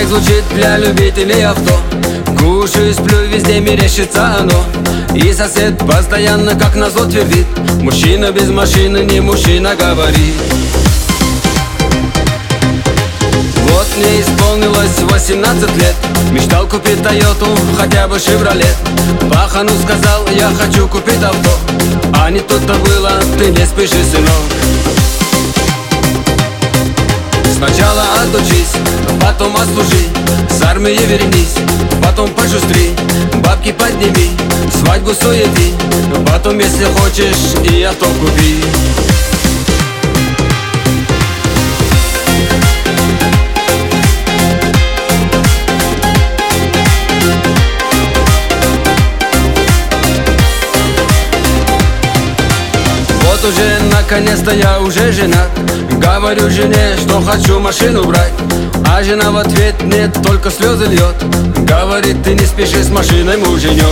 трек звучит для любителей авто. Кушаю, сплю, везде мерещится оно. И сосед постоянно как назло твердит: мужчина без машины не мужчина, говорит. Вот мне исполнилось 18 лет. Мечтал купить Тойоту, хотя бы Шевролет. Пахану сказал: я хочу купить авто. А не тут-то было, ты не спеши, сынок. Сначала отучись, потом отслужи, с армии вернись, потом пошустри, бабки подними, свадьбу суети, потом, если хочешь, и авто купи. Вот уже наконец-то я уже женат. Говорю жене, что хочу машину брать, а жена в ответ нет, только слезы льет. Говорит: ты не спеши с машиной, муженек.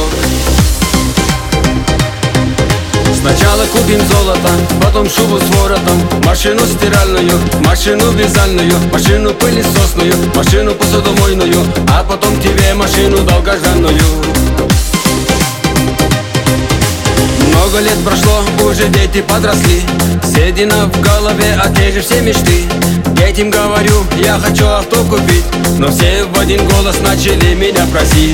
Сначала купим золото, потом шубу с воротом, машину стиральную, машину вязальную, машину пылесосную, машину посудомойную, а потом тебе машину долгожданную. Много лет прошло, уже дети подросли, седина в голове, а те же все мечты. Детям говорю: я хочу авто купить, но все в один голос начали меня просить.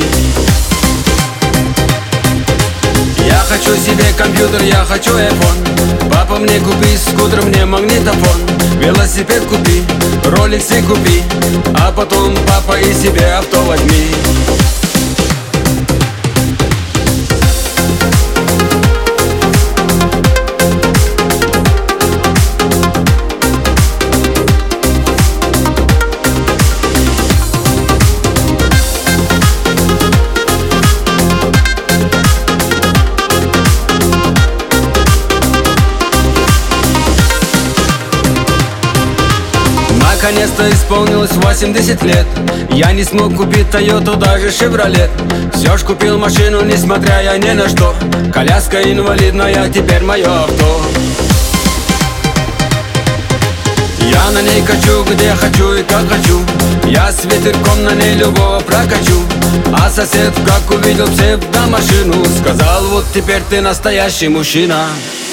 Я хочу себе компьютер, я хочу iPhone. Папа, мне купи скутер, мне магнитофон. Велосипед купи, роликсы купи, а потом, папа, и себе авто возьми. Наконец-то исполнилось 80 лет. Я не смог купить Тойоту, даже Шевролет. Все ж купил машину, несмотря я ни на что. Коляска инвалидная, теперь мое авто. Я на ней качу, где хочу и как хочу. Я с ветерком на ней любого прокачу. А сосед, как увидел псевдомашину, сказал: вот теперь ты настоящий мужчина.